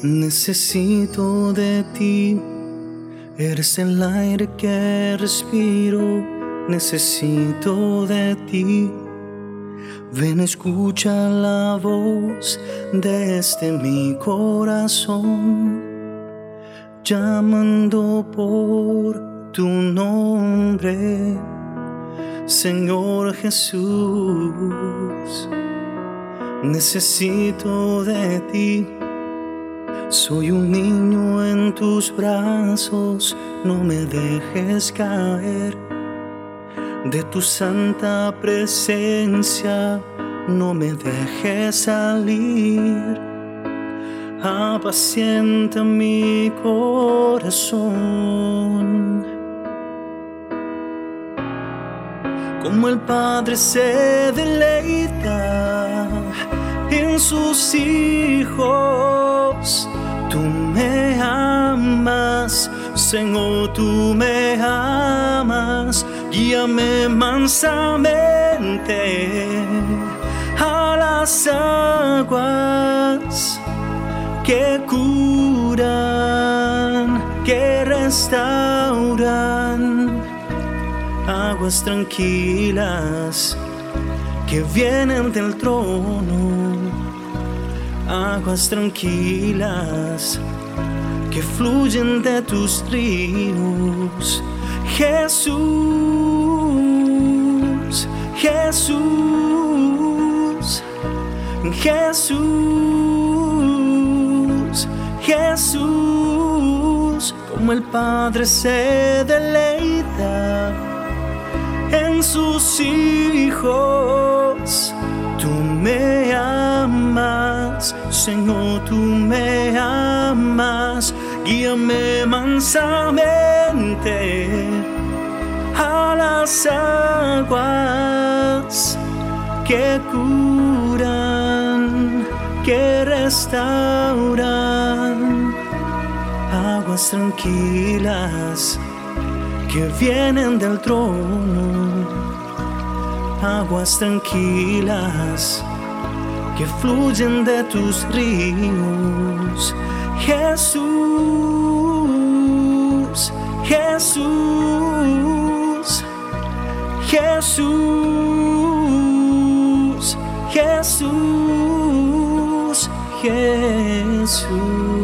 Necesito de ti, eres el aire que respiro. Necesito de ti, ven, escucha la voz desde mi corazón, llamando por tu nombre, Señor Jesús. Necesito de ti. Soy un niño en tus brazos, no me dejes caer. De tu santa presencia no me dejes salir. Apacienta mi corazón. Como el Padre se deleita en sus hijos, tú me amas, Señor, tú me amas. Guíame mansamente a las aguas que curan, que restauran, aguas tranquilas que vienen del trono, aguas tranquilas que fluyen de tus ríos. Jesús, Jesús, Jesús, Jesús. Como el Padre se deleita en sus hijos, tú me amas, Señor, tú me amas. Guíame mansamente a las aguas que curan, que restauran, aguas tranquilas que vienen del trono, aguas tranquilas que fluyen de tus ríos. Jesús, Jesús, Jesús, Jesús, Jesús.